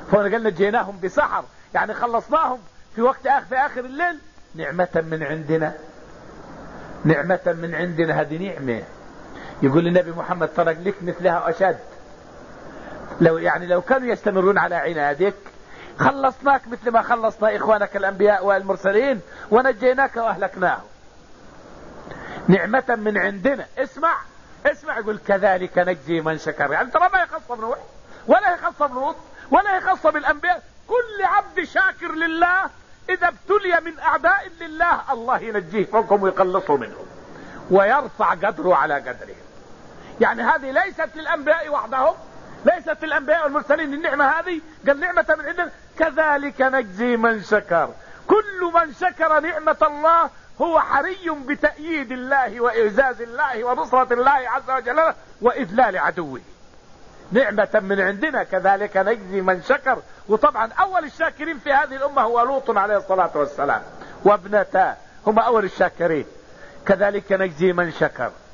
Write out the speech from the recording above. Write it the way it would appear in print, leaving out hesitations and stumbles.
فقال نجيناهم بسحر، يعني خلصناهم في وقت في آخر الليل. نعمة من عندنا، نعمة من عندنا، هذه نعمة. يقول النبي محمد ترك لك مثلها أشد. لو كانوا يستمرون على عنادك خلصناك مثل ما خلصنا إخوانك الأنبياء والمرسلين ونجيناك وأهلكناهم. نعمة من عندنا. اسمع يقول كذلك نجزي من شكر. يعني ترى ما يخص بنوح ولا يخص بلوط ولا يخص بالأنبياء، كل عبد شاكر لله إذا ابتلي من أعداء لله الله ينجيه فوقهم ويقلصه منهم ويرفع قدره على قدرهم. يعني هذه ليست للأنبياء وحدهم، ليست للأنبياء والمرسلين النعمة هذه، قال نعمة من عندنا كذلك نجزي من شكر. كل من شكر نعمة الله هو حري بتأييد الله وإعزاز الله ونصرة الله عز وجل وإذلال عدوه. نعمة من عندنا كذلك نجزي من شكر. وطبعا أول الشاكرين في هذه الأمة هو لوط عليه الصلاة والسلام وابنته، هم أول الشاكرين. كذلك نجزي من شكر.